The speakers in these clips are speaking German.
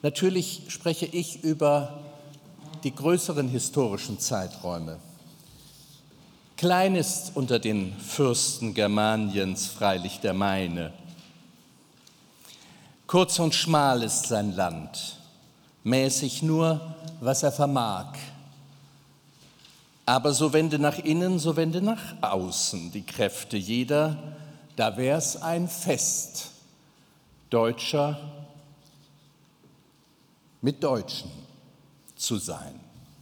Natürlich spreche ich über die größeren historischen Zeiträume. Klein ist unter den Fürsten Germaniens freilich der meine. Kurz und schmal ist sein Land, mäßig nur, was er vermag. Aber so wende nach innen, so wende nach außen die Kräfte jeder, da wär's ein Fest, Deutscher mit Deutschen zu sein.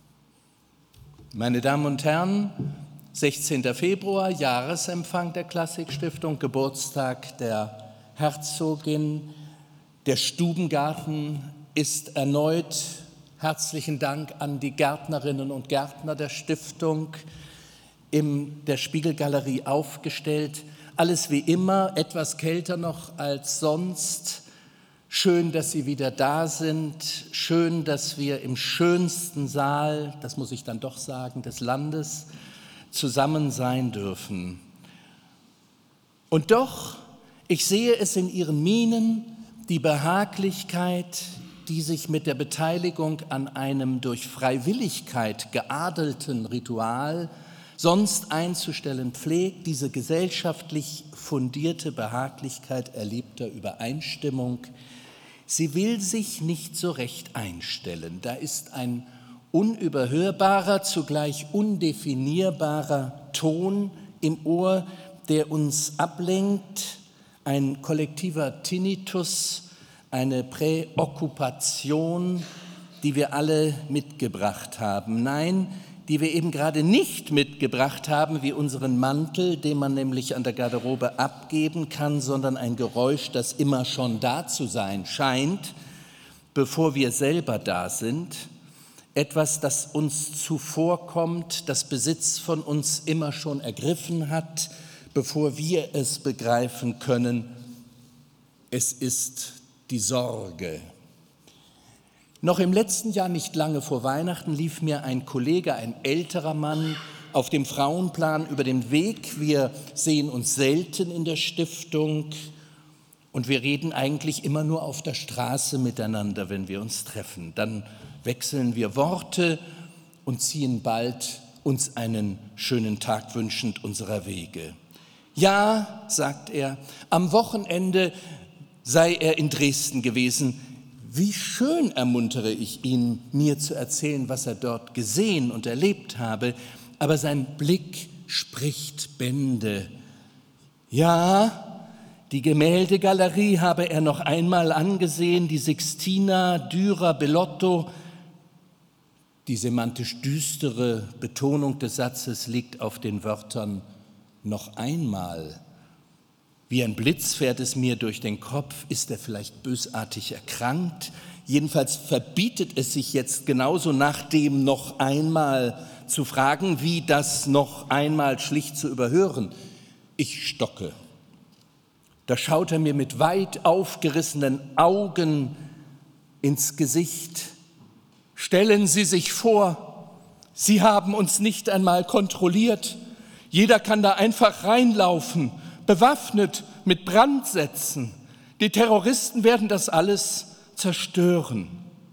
Meine Damen und Herren, 16. Februar, Jahresempfang der Klassikstiftung, Geburtstag der Herzogin. Der Stubengarten ist erneut, herzlichen Dank an die Gärtnerinnen und Gärtner der Stiftung, in der Spiegelgalerie aufgestellt. Alles wie immer, etwas kälter noch als sonst. Schön, dass Sie wieder da sind. Schön, dass wir im schönsten Saal, das muss ich dann doch sagen, des Landes zusammen sein dürfen. Und doch, ich sehe es in Ihren Mienen, die Behaglichkeit, die sich mit der Beteiligung an einem durch Freiwilligkeit geadelten Ritual sonst einzustellen pflegt, diese gesellschaftlich fundierte Behaglichkeit erlebter Übereinstimmung. Sie will sich nicht so recht einstellen. Da ist ein unüberhörbarer, zugleich undefinierbarer Ton im Ohr, der uns ablenkt, ein kollektiver Tinnitus, eine Präokkupation, die wir alle mitgebracht haben. Nein, die wir eben gerade nicht mitgebracht haben, wie unseren Mantel, den man nämlich an der Garderobe abgeben kann, sondern ein Geräusch, das immer schon da zu sein scheint, bevor wir selber da sind. Etwas, das uns zuvorkommt, das Besitz von uns immer schon ergriffen hat, bevor wir es begreifen können. Es ist die Sorge. Noch im letzten Jahr, nicht lange vor Weihnachten, lief mir ein Kollege, ein älterer Mann, auf dem Frauenplan über den Weg. Wir sehen uns selten in der Stiftung und wir reden eigentlich immer nur auf der Straße miteinander, wenn wir uns treffen. Dann wechseln wir Worte und ziehen bald uns einen schönen Tag wünschend unserer Wege. Ja, sagt er, am Wochenende sei er in Dresden gewesen. Wie schön ermuntere ich ihn, mir zu erzählen, was er dort gesehen und erlebt habe. Aber sein Blick spricht Bände. Ja, die Gemäldegalerie habe er noch einmal angesehen, die Sixtina, Dürer, Bellotto. Die semantisch düstere Betonung des Satzes liegt auf den Wörtern noch einmal. Wie ein Blitz fährt es mir durch den Kopf, ist er vielleicht bösartig erkrankt? Jedenfalls verbietet es sich jetzt genauso nach dem noch einmal zu fragen, wie das noch einmal schlicht zu überhören. Ich stocke. Da schaut er mir mit weit aufgerissenen Augen ins Gesicht. Stellen Sie sich vor, Sie haben uns nicht einmal kontrolliert. Jeder kann da einfach reinlaufen, bewaffnet mit Brandsätzen. Die Terroristen werden das alles zerstören.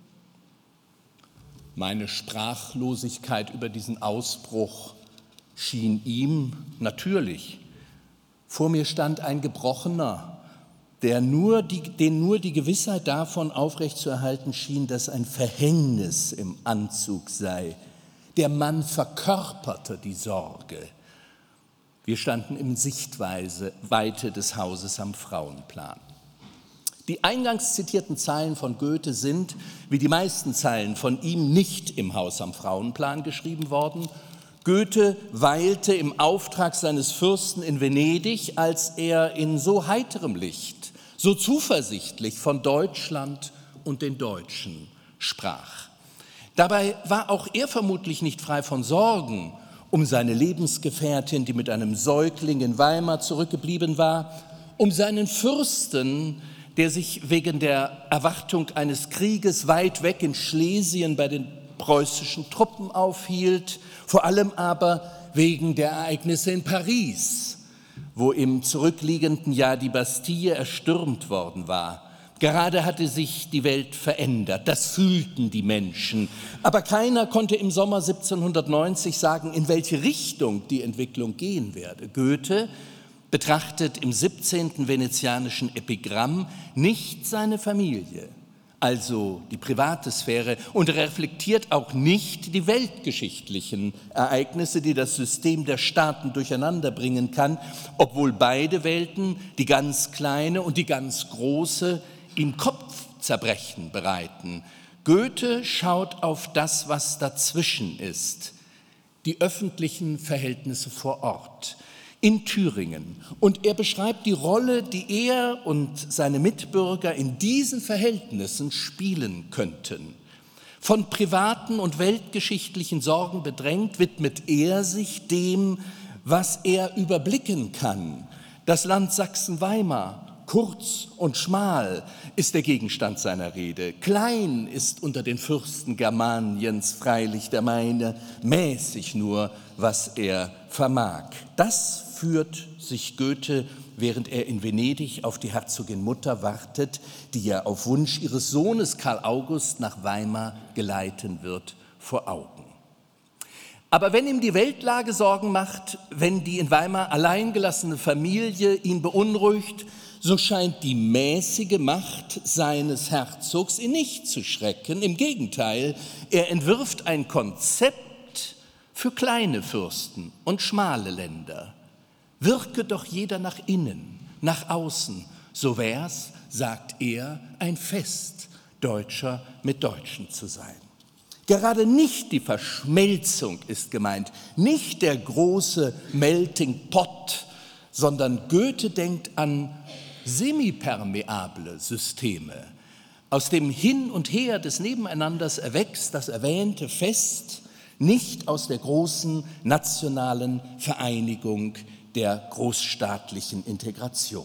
Meine Sprachlosigkeit über diesen Ausbruch schien ihm natürlich. Vor mir stand ein Gebrochener, den nur die Gewissheit davon aufrechtzuerhalten schien, dass ein Verhängnis im Anzug sei. Der Mann verkörperte die Sorge. Wir standen in Sichtweite des Hauses am Frauenplan. Die eingangs zitierten Zeilen von Goethe sind, wie die meisten Zeilen von ihm, nicht im Haus am Frauenplan geschrieben worden. Goethe weilte im Auftrag seines Fürsten in Venedig, als er in so heiterem Licht, so zuversichtlich von Deutschland und den Deutschen sprach. Dabei war auch er vermutlich nicht frei von Sorgen um seine Lebensgefährtin, die mit einem Säugling in Weimar zurückgeblieben war, um seinen Fürsten, der sich wegen der Erwartung eines Krieges weit weg in Schlesien bei den preußischen Truppen aufhielt, vor allem aber wegen der Ereignisse in Paris, wo im zurückliegenden Jahr die Bastille erstürmt worden war. Gerade hatte sich die Welt verändert, das fühlten die Menschen. Aber keiner konnte im Sommer 1790 sagen, in welche Richtung die Entwicklung gehen werde. Goethe betrachtet im 17. venezianischen Epigramm nicht seine Familie, also die private Sphäre, und reflektiert auch nicht die weltgeschichtlichen Ereignisse, die das System der Staaten durcheinander bringen kann, obwohl beide Welten, die ganz kleine und die ganz große, ihm Kopfzerbrechen bereiten. Goethe schaut auf das, was dazwischen ist, die öffentlichen Verhältnisse vor Ort, in Thüringen. Und er beschreibt die Rolle, die er und seine Mitbürger in diesen Verhältnissen spielen könnten. Von privaten und weltgeschichtlichen Sorgen bedrängt, widmet er sich dem, was er überblicken kann. Das Land Sachsen-Weimar, kurz und schmal, ist der Gegenstand seiner Rede. Klein ist unter den Fürsten Germaniens freilich der meine, mäßig nur, was er vermag. Das führt sich Goethe, während er in Venedig auf die Herzogin Mutter wartet, die er auf Wunsch ihres Sohnes Karl August nach Weimar geleiten wird, vor Augen. Aber wenn ihm die Weltlage Sorgen macht, wenn die in Weimar alleingelassene Familie ihn beunruhigt, so scheint die mäßige Macht seines Herzogs ihn nicht zu schrecken. Im Gegenteil, er entwirft ein Konzept für kleine Fürsten und schmale Länder. Wirke doch jeder nach innen, nach außen, so wär's, sagt er, ein Fest, Deutscher mit Deutschen zu sein. Gerade nicht die Verschmelzung ist gemeint, nicht der große Melting Pot, sondern Goethe denkt an semipermeable Systeme. Aus dem Hin und Her des Nebeneinanders erwächst das erwähnte Fest, nicht aus der großen nationalen Vereinigung der großstaatlichen Integration.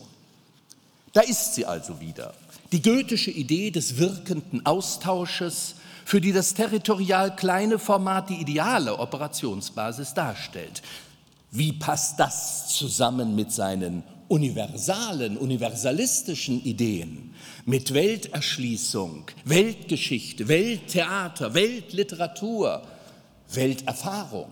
Da ist sie also wieder, die goethische Idee des wirkenden Austausches, für die das territorial kleine Format die ideale Operationsbasis darstellt. Wie passt das zusammen mit seinen universalistischen Ideen, mit Welterschließung, Weltgeschichte, Welttheater, Weltliteratur, Welterfahrung?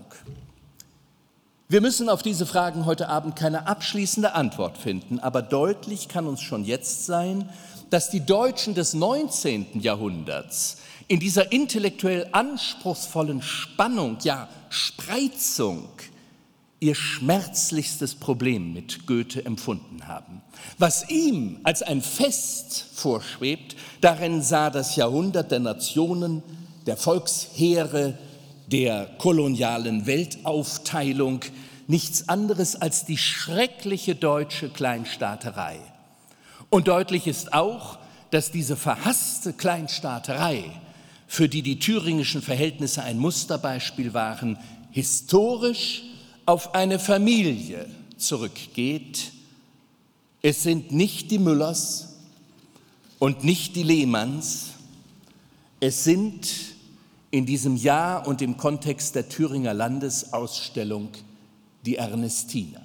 Wir müssen auf diese Fragen heute Abend keine abschließende Antwort finden, aber deutlich kann uns schon jetzt sein, dass die Deutschen des 19. Jahrhunderts in dieser intellektuell anspruchsvollen Spannung, ja Spreizung, ihr schmerzlichstes Problem mit Goethe empfunden haben. Was ihm als ein Fest vorschwebt, darin sah das Jahrhundert der Nationen, der Volksheere, der kolonialen Weltaufteilung nichts anderes als die schreckliche deutsche Kleinstaaterei. Und deutlich ist auch, dass diese verhasste Kleinstaaterei, für die die thüringischen Verhältnisse ein Musterbeispiel waren, historisch auf eine Familie zurückgeht. Es sind nicht die Müllers und nicht die Lehmanns, es sind in diesem Jahr und im Kontext der Thüringer Landesausstellung die Ernestiner.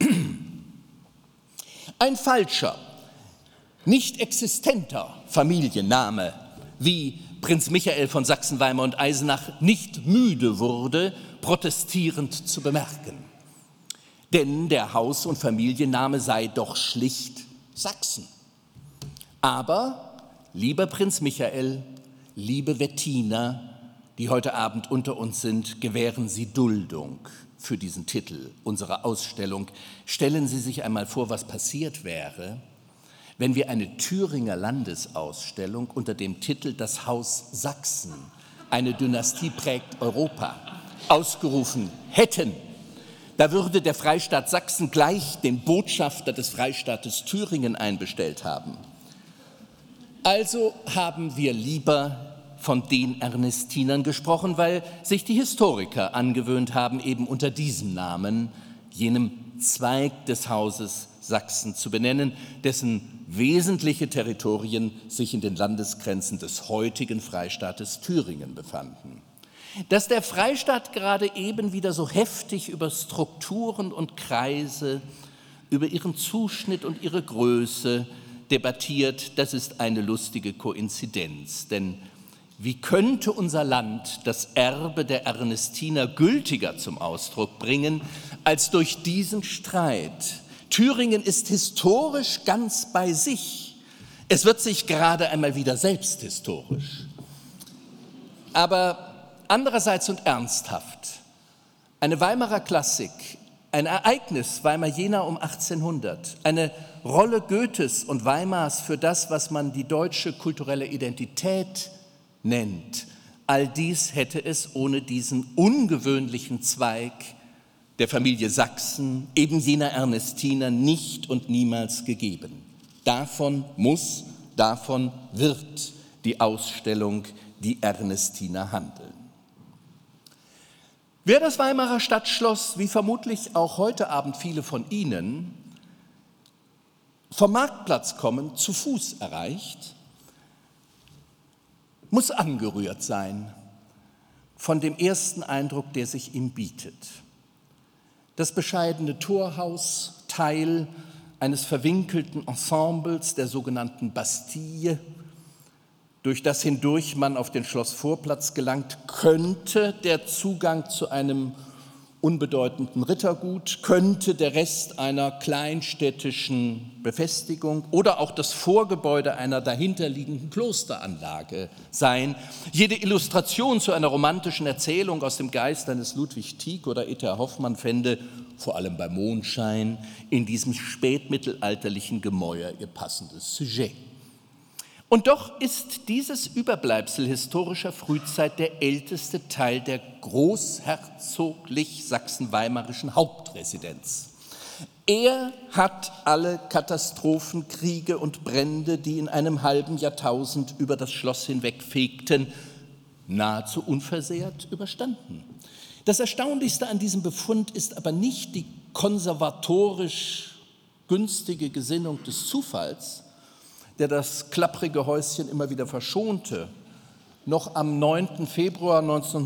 Ein falscher, nicht existenter Familienname, wie Prinz Michael von Sachsen, Weimar und Eisenach nicht müde wurde, protestierend zu bemerken. Denn der Haus- und Familienname sei doch schlicht Sachsen. Aber, lieber Prinz Michael, liebe Wettiner, die heute Abend unter uns sind, gewähren Sie Duldung für diesen Titel unserer Ausstellung. Stellen Sie sich einmal vor, was passiert wäre, wenn wir eine Thüringer Landesausstellung unter dem Titel Das Haus Sachsen, eine Dynastie prägt Europa, ausgerufen hätten. Da würde der Freistaat Sachsen gleich den Botschafter des Freistaates Thüringen einbestellt haben. Also haben wir lieber von den Ernestinern gesprochen, weil sich die Historiker angewöhnt haben, eben unter diesem Namen, jenem Zweig des Hauses Sachsen zu benennen, dessen wesentliche Territorien sich in den Landesgrenzen des heutigen Freistaates Thüringen befanden. Dass der Freistaat gerade eben wieder so heftig über Strukturen und Kreise, über ihren Zuschnitt und ihre Größe, debattiert, das ist eine lustige Koinzidenz. Denn wie könnte unser Land das Erbe der Ernestiner gültiger zum Ausdruck bringen, als durch diesen Streit? Thüringen ist historisch ganz bei sich. Es wird sich gerade einmal wieder selbst historisch. Aber andererseits und ernsthaft, eine Weimarer Klassik, ein Ereignis Weimar-Jena um 1800, eine Rolle Goethes und Weimars für das, was man die deutsche kulturelle Identität nennt, all dies hätte es ohne diesen ungewöhnlichen Zweig der Familie Sachsen, eben jener Ernestiner, nicht und niemals gegeben. Davon wird die Ausstellung Die Ernestiner handeln. Wer das Weimarer Stadtschloss, wie vermutlich auch heute Abend viele von Ihnen, vom Marktplatz kommend zu Fuß erreicht, muss angerührt sein von dem ersten Eindruck, der sich ihm bietet. Das bescheidene Torhaus, Teil eines verwinkelten Ensembles der sogenannten Bastille, durch das hindurch man auf den Schlossvorplatz gelangt, könnte der Zugang zu einem unbedeutenden Rittergut, könnte der Rest einer kleinstädtischen Befestigung oder auch das Vorgebäude einer dahinterliegenden Klosteranlage sein. Jede Illustration zu einer romantischen Erzählung aus dem Geist eines Ludwig Tieck oder E.T.A. Hoffmann fände, vor allem bei Mondschein, in diesem spätmittelalterlichen Gemäuer ihr passendes Sujet. Und doch ist dieses Überbleibsel historischer Frühzeit der älteste Teil der großherzoglich sachsen-weimarischen Hauptresidenz. Er hat alle Katastrophen, Kriege und Brände, die in einem halben Jahrtausend über das Schloss hinwegfegten, nahezu unversehrt überstanden. Das Erstaunlichste an diesem Befund ist aber nicht die konservatorisch günstige Gesinnung des Zufalls, der das klapprige Häuschen immer wieder verschonte. Noch am 9. Februar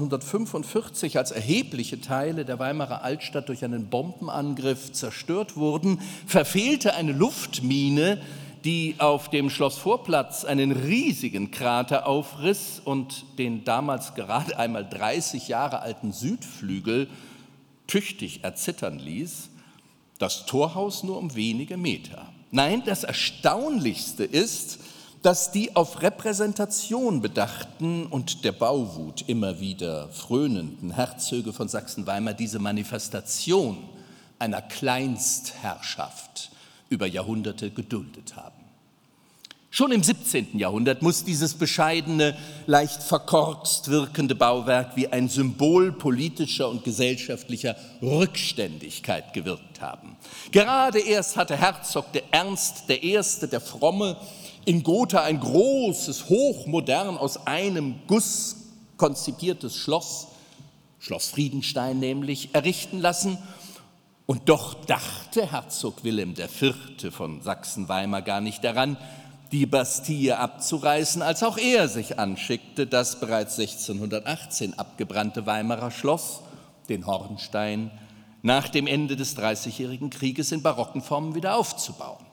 1945, als erhebliche Teile der Weimarer Altstadt durch einen Bombenangriff zerstört wurden, verfehlte eine Luftmine, die auf dem Schlossvorplatz einen riesigen Krater aufriss und den damals gerade einmal 30 Jahre alten Südflügel tüchtig erzittern ließ, das Torhaus nur um wenige Meter. Nein, das Erstaunlichste ist, dass die auf Repräsentation bedachten und der Bauwut immer wieder frönenden Herzöge von Sachsen-Weimar diese Manifestation einer Kleinstherrschaft über Jahrhunderte geduldet haben. Schon im 17. Jahrhundert muss dieses bescheidene, leicht verkorkst wirkende Bauwerk wie ein Symbol politischer und gesellschaftlicher Rückständigkeit gewirkt haben. Gerade erst hatte Herzog der Ernst I., der Fromme, in Gotha ein großes, hochmodern aus einem Guss konzipiertes Schloss Friedenstein nämlich, errichten lassen. Und doch dachte Herzog Wilhelm IV. Von Sachsen-Weimar gar nicht daran, die Bastille abzureißen, als auch er sich anschickte, das bereits 1618 abgebrannte Weimarer Schloss, den Hornstein, nach dem Ende des Dreißigjährigen Krieges in barocken Formen wieder aufzubauen.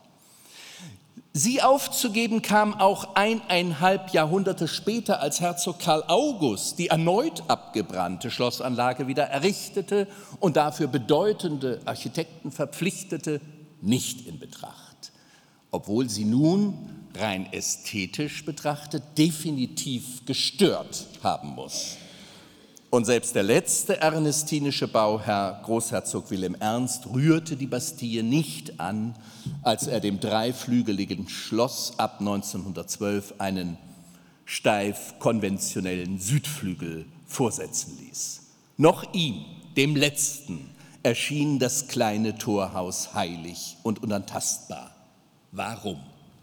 Sie aufzugeben kam auch 1,5 Jahrhunderte später, als Herzog Karl August die erneut abgebrannte Schlossanlage wieder errichtete und dafür bedeutende Architekten verpflichtete, nicht in Betracht, obwohl sie nun rein ästhetisch betrachtet definitiv gestört haben muss. Und selbst der letzte ernestinische Bauherr, Großherzog Wilhelm Ernst, rührte die Bastille nicht an, als er dem dreiflügeligen Schloss ab 1912 einen steif konventionellen Südflügel vorsetzen ließ. Noch ihm, dem Letzten, erschien das kleine Torhaus heilig und unantastbar. Warum?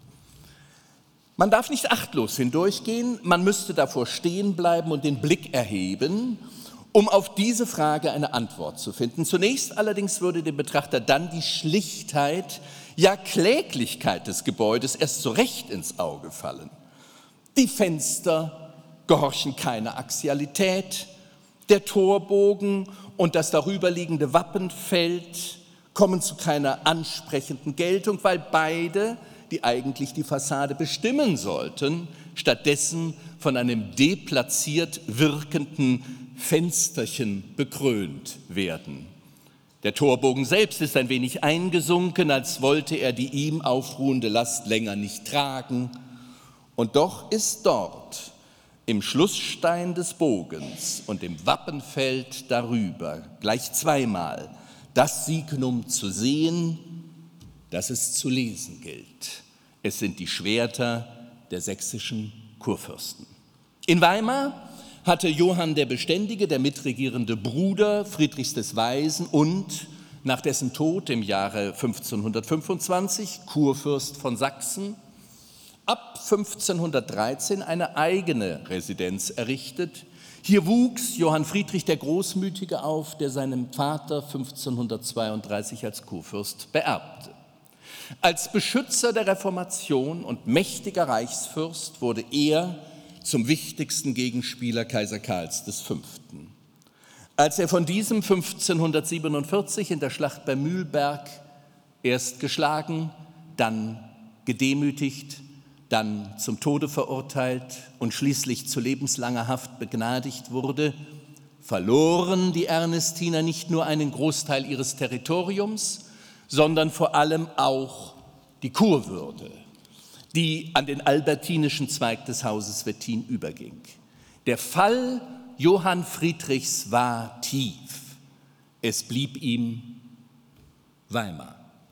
Man darf nicht achtlos hindurchgehen, man müsste davor stehen bleiben und den Blick erheben, um auf diese Frage eine Antwort zu finden. Zunächst allerdings würde dem Betrachter dann die Schlichtheit, ja Kläglichkeit des Gebäudes erst so recht ins Auge fallen. Die Fenster gehorchen keiner Axialität, der Torbogen und das darüberliegende Wappenfeld kommen zu keiner ansprechenden Geltung, weil beide die eigentlich die Fassade bestimmen sollten, stattdessen von einem deplatziert wirkenden Fensterchen bekrönt werden. Der Torbogen selbst ist ein wenig eingesunken, als wollte er die ihm aufruhende Last länger nicht tragen. Und doch ist dort im Schlussstein des Bogens und im Wappenfeld darüber gleich zweimal das Signum zu sehen, das es zu lesen gilt. Es sind die Schwerter der sächsischen Kurfürsten. In Weimar hatte Johann der Beständige, der mitregierende Bruder Friedrichs des Weisen und nach dessen Tod im Jahre 1525 Kurfürst von Sachsen, ab 1513 eine eigene Residenz errichtet. Hier wuchs Johann Friedrich der Großmütige auf, der seinem Vater 1532 als Kurfürst beerbte. Als Beschützer der Reformation und mächtiger Reichsfürst wurde er zum wichtigsten Gegenspieler Kaiser Karls V. Als er von diesem 1547 in der Schlacht bei Mühlberg erst geschlagen, dann gedemütigt, dann zum Tode verurteilt und schließlich zu lebenslanger Haft begnadigt wurde, verloren die Ernestiner nicht nur einen Großteil ihres Territoriums, sondern vor allem auch die Kurwürde, die an den albertinischen Zweig des Hauses Wettin überging. Der Fall Johann Friedrichs war tief. Es blieb ihm Weimar.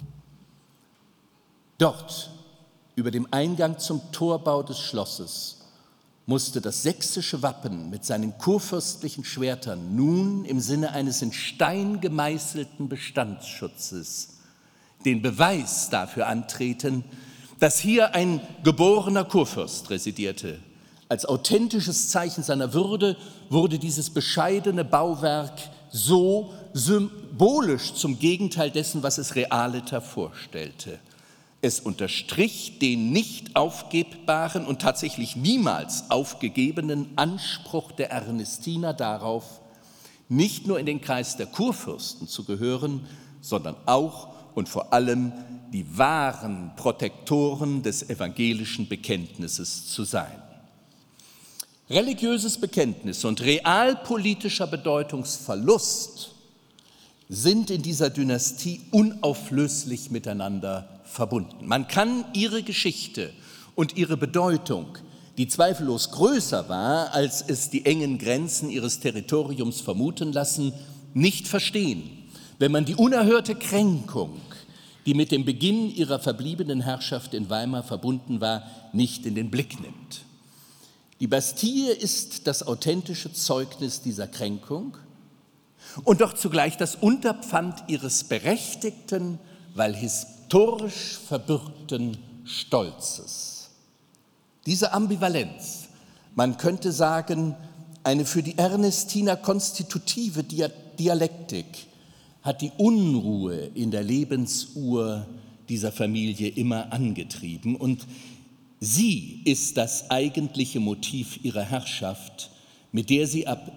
Dort, über dem Eingang zum Torbau des Schlosses, musste das sächsische Wappen mit seinen kurfürstlichen Schwertern nun im Sinne eines in Stein gemeißelten Bestandsschutzes den Beweis dafür antreten, dass hier ein geborener Kurfürst residierte. Als authentisches Zeichen seiner Würde wurde dieses bescheidene Bauwerk so symbolisch zum Gegenteil dessen, was es realiter vorstellte. Es unterstrich den nicht aufgebbaren und tatsächlich niemals aufgegebenen Anspruch der Ernestiner darauf, nicht nur in den Kreis der Kurfürsten zu gehören, sondern auch und vor allem die wahren Protektoren des evangelischen Bekenntnisses zu sein. Religiöses Bekenntnis und realpolitischer Bedeutungsverlust sind in dieser Dynastie unauflöslich miteinander verbunden. Man kann ihre Geschichte und ihre Bedeutung, die zweifellos größer war, als es die engen Grenzen ihres Territoriums vermuten lassen, nicht verstehen, wenn man die unerhörte Kränkung, die mit dem Beginn ihrer verbliebenen Herrschaft in Weimar verbunden war, nicht in den Blick nimmt. Die Bastille ist das authentische Zeugnis dieser Kränkung und doch zugleich das Unterpfand ihres berechtigten, weil historisch verbürgten Stolzes. Diese Ambivalenz, man könnte sagen, eine für die Ernestiner konstitutive Dialektik, hat die Unruhe in der Lebensuhr dieser Familie immer angetrieben. Und sie ist das eigentliche Motiv ihrer Herrschaft, mit der sie ab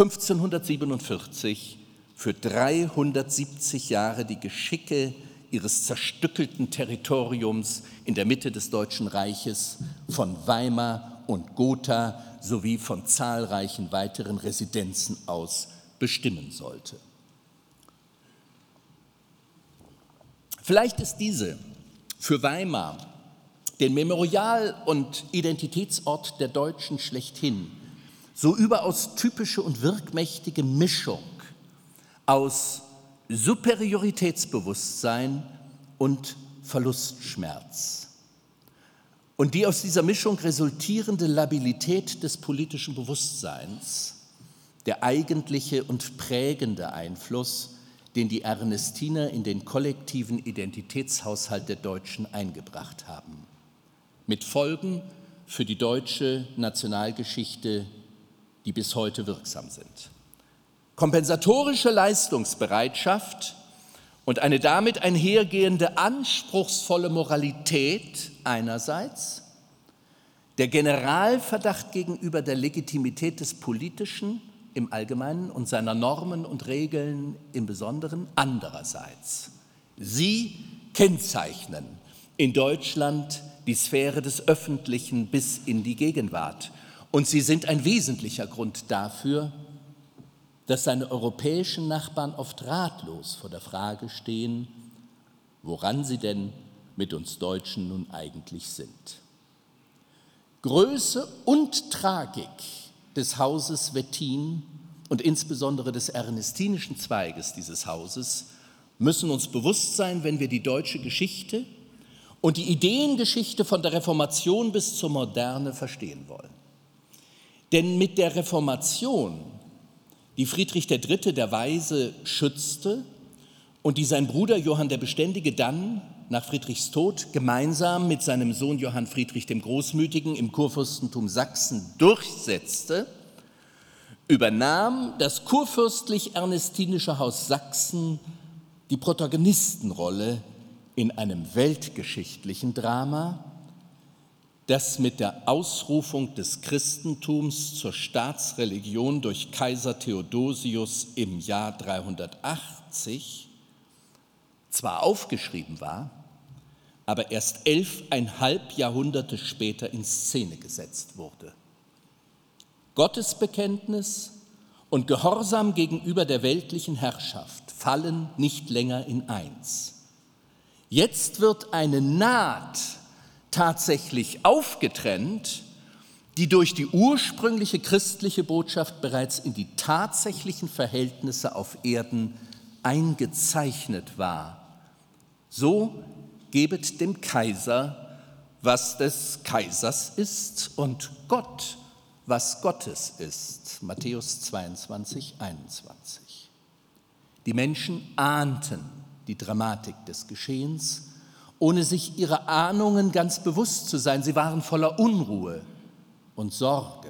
1547 für 370 Jahre die Geschicke ihres zerstückelten Territoriums in der Mitte des Deutschen Reiches von Weimar und Gotha sowie von zahlreichen weiteren Residenzen aus bestimmen sollte. Vielleicht ist diese für Weimar, den Memorial- und Identitätsort der Deutschen schlechthin, so überaus typische und wirkmächtige Mischung aus Superioritätsbewusstsein und Verlustschmerz. Und die aus dieser Mischung resultierende Labilität des politischen Bewusstseins, der eigentliche und prägende Einfluss, den die Ernestiner in den kollektiven Identitätshaushalt der Deutschen eingebracht haben. Mit Folgen für die deutsche Nationalgeschichte, die bis heute wirksam sind. Kompensatorische Leistungsbereitschaft und eine damit einhergehende anspruchsvolle Moralität einerseits, der Generalverdacht gegenüber der Legitimität des Politischen im Allgemeinen und seiner Normen und Regeln im Besonderen andererseits. Sie kennzeichnen in Deutschland die Sphäre des Öffentlichen bis in die Gegenwart. Und sie sind ein wesentlicher Grund dafür, dass seine europäischen Nachbarn oft ratlos vor der Frage stehen, woran sie denn mit uns Deutschen nun eigentlich sind. Größe und Tragik des Hauses Wettin und insbesondere des ernestinischen Zweiges dieses Hauses müssen uns bewusst sein, wenn wir die deutsche Geschichte und die Ideengeschichte von der Reformation bis zur Moderne verstehen wollen. Denn mit der Reformation, die Friedrich III. Der Weise schützte und die sein Bruder Johann der Beständige dann nach Friedrichs Tod gemeinsam mit seinem Sohn Johann Friedrich dem Großmütigen im Kurfürstentum Sachsen durchsetzte, übernahm das kurfürstlich-ernestinische Haus Sachsen die Protagonistenrolle in einem weltgeschichtlichen Drama, das mit der Ausrufung des Christentums zur Staatsreligion durch Kaiser Theodosius im Jahr 380 zwar aufgeschrieben war, aber erst 11,5 Jahrhunderte später in Szene gesetzt wurde. Gottesbekenntnis und Gehorsam gegenüber der weltlichen Herrschaft fallen nicht länger in eins. Jetzt wird eine Naht tatsächlich aufgetrennt, die durch die ursprüngliche christliche Botschaft bereits in die tatsächlichen Verhältnisse auf Erden eingezeichnet war. So gebet dem Kaiser, was des Kaisers ist, und Gott, was Gottes ist. Matthäus 22, 21. Die Menschen ahnten die Dramatik des Geschehens, ohne sich ihrer Ahnungen ganz bewusst zu sein. Sie waren voller Unruhe und Sorge.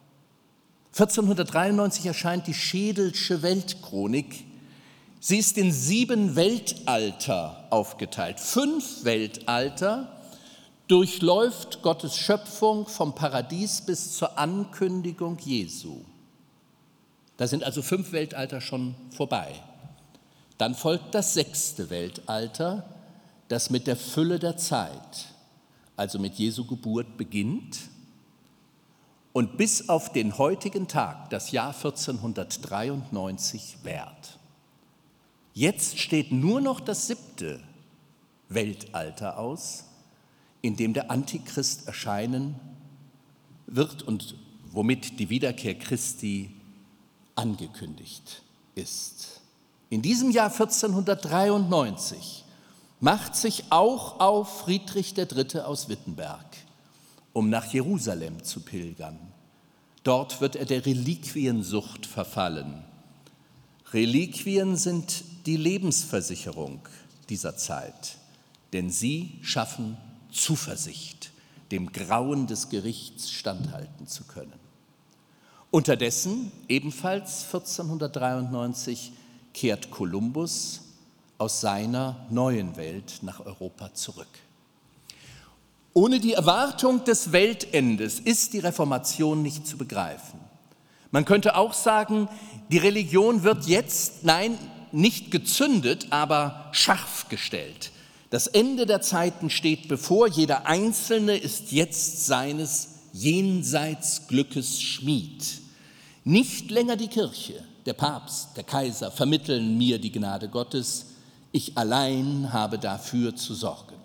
1493 erscheint die Schädelsche Weltchronik. Sie ist in 7 Weltalter aufgeteilt. 5 Weltalter durchläuft Gottes Schöpfung vom Paradies bis zur Ankündigung Jesu. Da sind also 5 Weltalter schon vorbei. Dann folgt das 6. Weltalter, das mit der Fülle der Zeit, also mit Jesu Geburt, beginnt und bis auf den heutigen Tag, das Jahr 1493, währt. Jetzt steht nur noch das 7. Weltalter aus, in dem der Antichrist erscheinen wird und womit die Wiederkehr Christi angekündigt ist. In diesem Jahr 1493 macht sich auch auf Friedrich III. Aus Wittenberg, um nach Jerusalem zu pilgern. Dort wird er der Reliquiensucht verfallen. Reliquien sind die Lebensversicherung dieser Zeit, denn sie schaffen Zuversicht, dem Grauen des Gerichts standhalten zu können. Unterdessen, ebenfalls 1493, kehrt Kolumbus aus seiner neuen Welt nach Europa zurück. Ohne die Erwartung des Weltendes ist die Reformation nicht zu begreifen. Man könnte auch sagen, die Religion wird jetzt, nein, nicht gezündet, aber scharf gestellt. Das Ende der Zeiten steht bevor, jeder Einzelne ist jetzt seines Jenseitsglückes Schmied. Nicht länger die Kirche, der Papst, der Kaiser vermitteln mir die Gnade Gottes, ich allein habe dafür zu sorgen.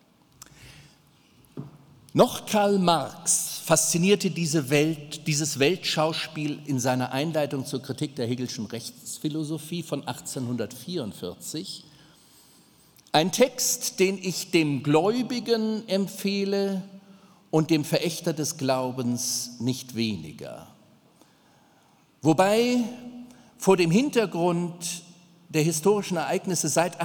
Noch Karl Marx faszinierte dieses Weltschauspiel in seiner Einleitung zur Kritik der Hegelschen Rechtsphilosophie von 1844. Ein Text, den ich dem Gläubigen empfehle und dem Verächter des Glaubens nicht weniger. Wobei vor dem Hintergrund der historischen Ereignisse seit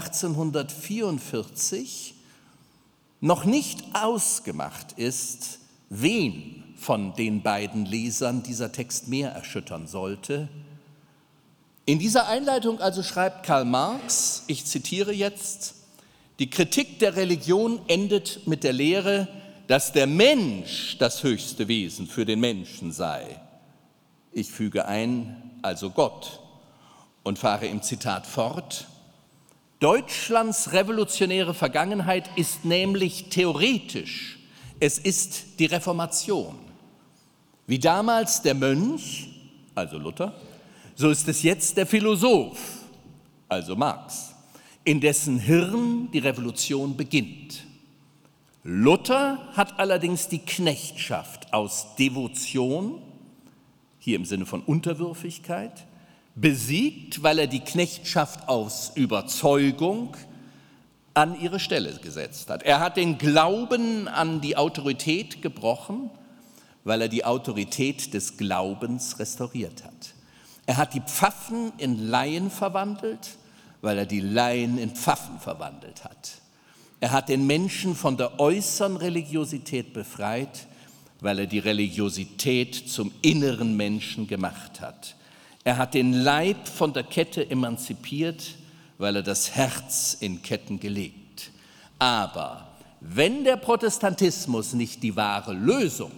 1844 noch nicht ausgemacht ist, wen von den beiden Lesern dieser Text mehr erschüttern sollte. In dieser Einleitung also schreibt Karl Marx, ich zitiere jetzt, die Kritik der Religion endet mit der Lehre, dass der Mensch das höchste Wesen für den Menschen sei. Ich füge ein, also Gott, und fahre im Zitat fort, Deutschlands revolutionäre Vergangenheit ist nämlich theoretisch, es ist die Reformation. Wie damals der Mönch, also Luther, so ist es jetzt der Philosoph, also Marx, in dessen Hirn die Revolution beginnt. Luther hat allerdings die Knechtschaft aus Devotion, hier im Sinne von Unterwürfigkeit, besiegt, weil er die Knechtschaft aus Überzeugung an ihre Stelle gesetzt hat. Er hat den Glauben an die Autorität gebrochen, weil er die Autorität des Glaubens restauriert hat. Er hat die Pfaffen in Laien verwandelt, weil er die Laien in Pfaffen verwandelt hat. Er hat den Menschen von der äußeren Religiosität befreit, weil er die Religiosität zum inneren Menschen gemacht hat. Er hat den Leib von der Kette emanzipiert, weil er das Herz in Ketten gelegt. Aber wenn der Protestantismus nicht die wahre Lösung,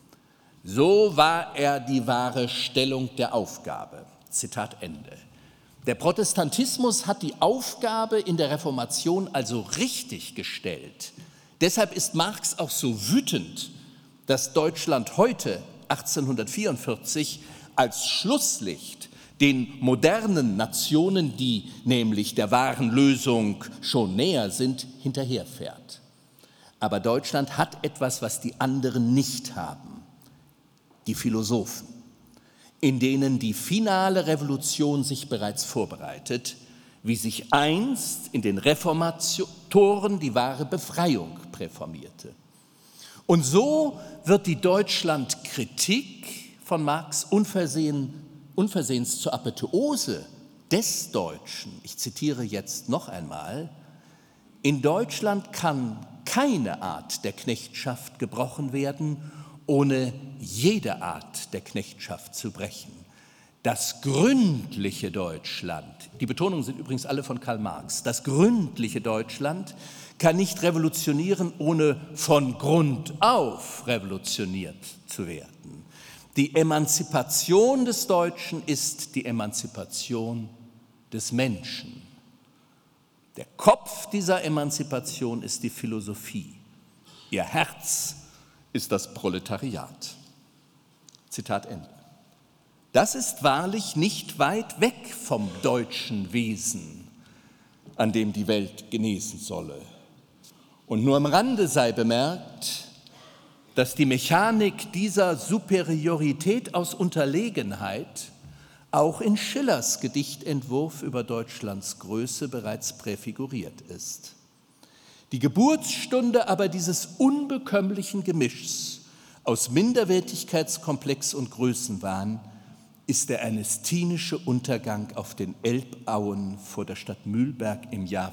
so war er die wahre Stellung der Aufgabe. Zitat Ende. Der Protestantismus hat die Aufgabe in der Reformation also richtig gestellt. Deshalb ist Marx auch so wütend, dass Deutschland heute, 1844, als Schlusslicht den modernen Nationen, die nämlich der wahren Lösung schon näher sind, hinterherfährt. Aber Deutschland hat etwas, was die anderen nicht haben: die Philosophen, in denen die finale Revolution sich bereits vorbereitet, wie sich einst in den Reformatoren die wahre Befreiung präformierte. Und so wird die Deutschlandkritik von Marx unversehens zur Apotheose des Deutschen. Ich zitiere jetzt noch einmal: In Deutschland kann keine Art der Knechtschaft gebrochen werden, ohne jede Art der Knechtschaft zu brechen. Das gründliche Deutschland, die Betonungen sind übrigens alle von Karl Marx, das gründliche Deutschland kann nicht revolutionieren, ohne von Grund auf revolutioniert zu werden. Die Emanzipation des Deutschen ist die Emanzipation des Menschen. Der Kopf dieser Emanzipation ist die Philosophie. Ihr Herz ist das Proletariat. Zitat Ende. Das ist wahrlich nicht weit weg vom deutschen Wesen, an dem die Welt genesen solle. Und nur am Rande sei bemerkt, dass die Mechanik dieser Superiorität aus Unterlegenheit auch in Schillers Gedichtentwurf über Deutschlands Größe bereits präfiguriert ist. Die Geburtsstunde aber dieses unbekömmlichen Gemischs aus Minderwertigkeitskomplex und Größenwahn ist der ernestinische Untergang auf den Elbauen vor der Stadt Mühlberg im Jahr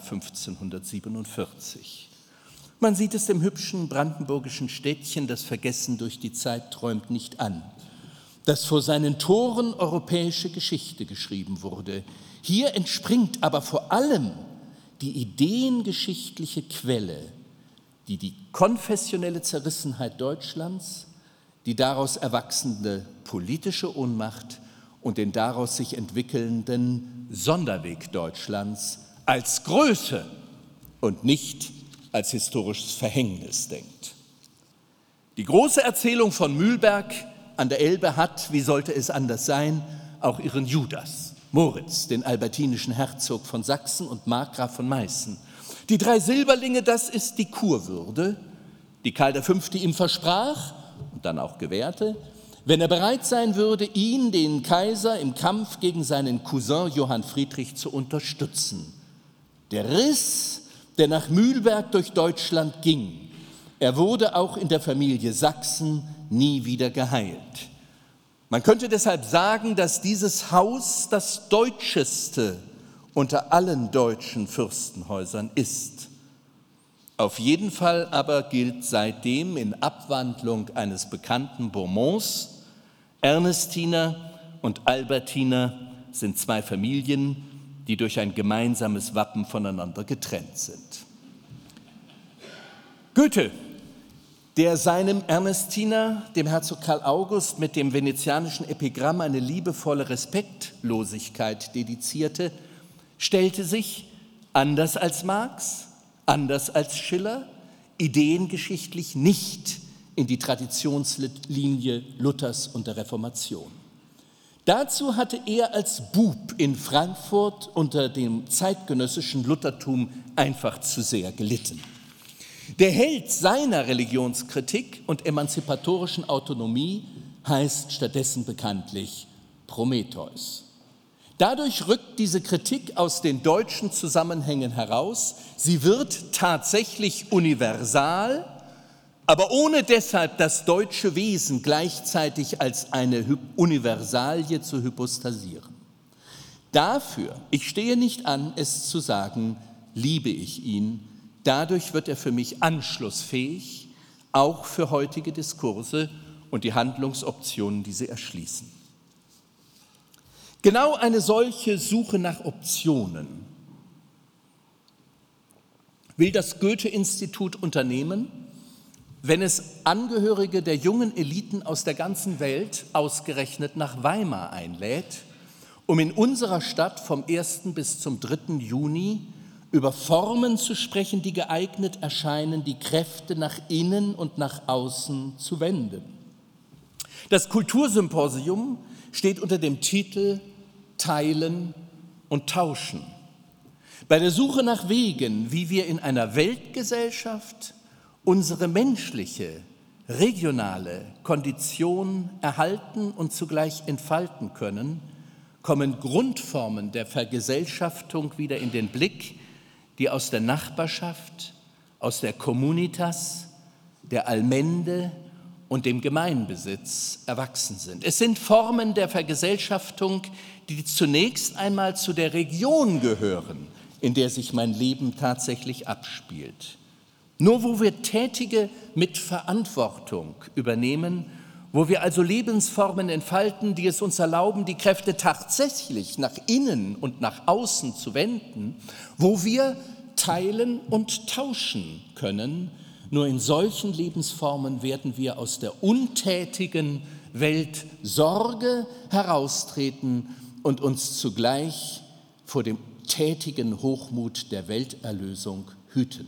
1547. Man sieht es dem hübschen brandenburgischen Städtchen, das Vergessen durch die Zeit träumt, nicht an, dass vor seinen Toren europäische Geschichte geschrieben wurde. Hier entspringt aber vor allem die ideengeschichtliche Quelle, die die konfessionelle Zerrissenheit Deutschlands, die daraus erwachsende politische Ohnmacht und den daraus sich entwickelnden Sonderweg Deutschlands als Größe und nicht als historisches Verhängnis denkt. Die große Erzählung von Mühlberg an der Elbe hat, wie sollte es anders sein, auch ihren Judas, Moritz, den albertinischen Herzog von Sachsen und Markgraf von Meißen. Die 3 Silberlinge, das ist die Kurwürde, die Karl V. ihm versprach und dann auch gewährte, wenn er bereit sein würde, ihn, den Kaiser, im Kampf gegen seinen Cousin Johann Friedrich zu unterstützen. Der Riss, der nach Mühlberg durch Deutschland ging, er wurde auch in der Familie Sachsen nie wieder geheilt. Man könnte deshalb sagen, dass dieses Haus das deutscheste unter allen deutschen Fürstenhäusern ist. Auf jeden Fall aber gilt seitdem in Abwandlung eines bekannten Bonmots: Ernestiner und Albertiner sind 2 Familien, die durch ein gemeinsames Wappen voneinander getrennt sind. Goethe, der seinem Ernestiner, dem Herzog Karl August, mit dem venezianischen Epigramm eine liebevolle Respektlosigkeit dedizierte, stellte sich Anders als Marx, anders als Schiller, ideengeschichtlich nicht in die Traditionslinie Luthers und der Reformation. Dazu hatte er als Bub in Frankfurt unter dem zeitgenössischen Luthertum einfach zu sehr gelitten. Der Held seiner Religionskritik und emanzipatorischen Autonomie heißt stattdessen bekanntlich Prometheus. Dadurch rückt diese Kritik aus den deutschen Zusammenhängen heraus. Sie wird tatsächlich universal, aber ohne deshalb das deutsche Wesen gleichzeitig als eine Universalie zu hypostasieren. Dafür, ich stehe nicht an, es zu sagen, liebe ich ihn. Dadurch wird er für mich anschlussfähig, auch für heutige Diskurse und die Handlungsoptionen, die sie erschließen. Genau eine solche Suche nach Optionen will das Goethe-Institut unternehmen, wenn es Angehörige der jungen Eliten aus der ganzen Welt ausgerechnet nach Weimar einlädt, um in unserer Stadt vom 1. bis zum 3. Juni über Formen zu sprechen, die geeignet erscheinen, die Kräfte nach innen und nach außen zu wenden. Das Kultursymposium steht unter dem Titel Teilen und Tauschen. Bei der Suche nach Wegen, wie wir in einer Weltgesellschaft unsere menschliche, regionale Kondition erhalten und zugleich entfalten können, kommen Grundformen der Vergesellschaftung wieder in den Blick, die aus der Nachbarschaft, aus der Communitas, der Allmende und dem Gemeinbesitz erwachsen sind. Es sind Formen der Vergesellschaftung, die zunächst einmal zu der Region gehören, in der sich mein Leben tatsächlich abspielt. Nur wo wir Tätige mit Verantwortung übernehmen, wo wir also Lebensformen entfalten, die es uns erlauben, die Kräfte tatsächlich nach innen und nach außen zu wenden, wo wir teilen und tauschen können, nur in solchen Lebensformen werden wir aus der untätigen Welt Sorge heraustreten und uns zugleich vor dem tätigen Hochmut der Welterlösung hüten.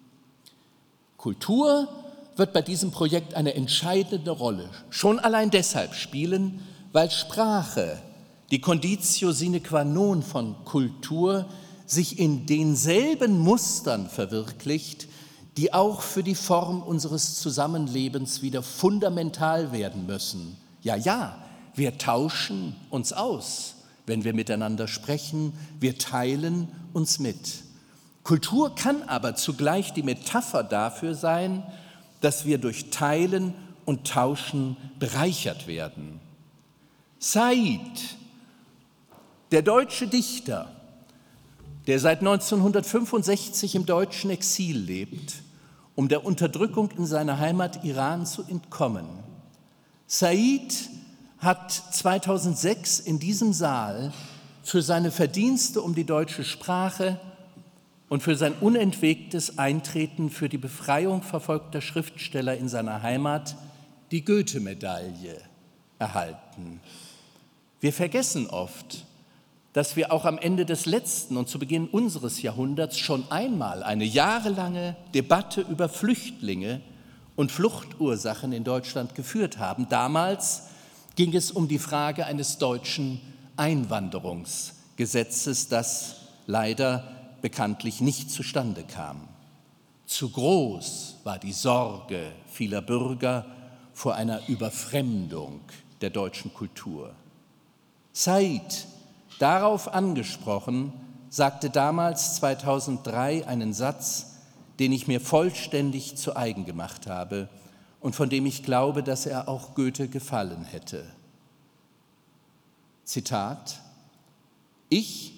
Kultur wird bei diesem Projekt eine entscheidende Rolle schon allein deshalb spielen, weil Sprache, die Conditio sine qua non von Kultur, sich in denselben Mustern verwirklicht, die auch für die Form unseres Zusammenlebens wieder fundamental werden müssen. Ja, wir tauschen uns aus, wenn wir miteinander sprechen, wir teilen uns mit. Kultur kann aber zugleich die Metapher dafür sein, dass wir durch Teilen und Tauschen bereichert werden. Said, der deutsche Dichter, der seit 1965 im deutschen Exil lebt, um der Unterdrückung in seiner Heimat Iran zu entkommen. Said hat 2006 in diesem Saal für seine Verdienste um die deutsche Sprache und für sein unentwegtes Eintreten für die Befreiung verfolgter Schriftsteller in seiner Heimat die Goethe-Medaille erhalten. Wir vergessen oft, dass wir auch am Ende des letzten und zu Beginn unseres Jahrhunderts schon einmal eine jahrelange Debatte über Flüchtlinge und Fluchtursachen in Deutschland geführt haben. Damals ging es um die Frage eines deutschen Einwanderungsgesetzes, das leider bekanntlich nicht zustande kam. Zu groß war die Sorge vieler Bürger vor einer Überfremdung der deutschen Kultur. Said, darauf angesprochen, sagte damals 2003 einen Satz, den ich mir vollständig zu eigen gemacht habe und von dem ich glaube, dass er auch Goethe gefallen hätte. Zitat: Ich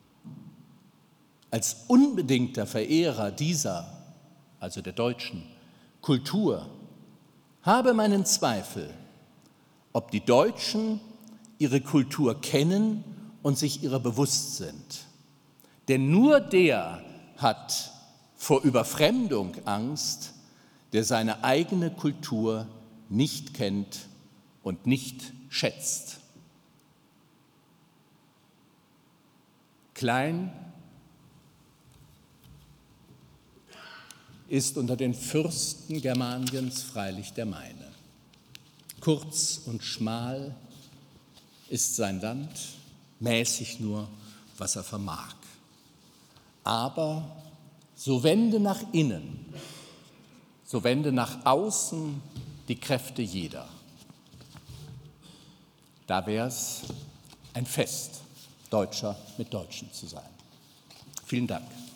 als unbedingter Verehrer dieser, also der deutschen, Kultur, habe meinen Zweifel, ob die Deutschen ihre Kultur kennen und sich ihrer bewusst sind. Denn nur der hat vor Überfremdung Angst, der seine eigene Kultur nicht kennt und nicht schätzt. Klein, ist unter den Fürsten Germaniens freilich der meine. Kurz und schmal ist sein Land, mäßig nur, was er vermag. Aber so wende nach innen, so wende nach außen die Kräfte jeder. Da wär's ein Fest, Deutscher mit Deutschen zu sein. Vielen Dank.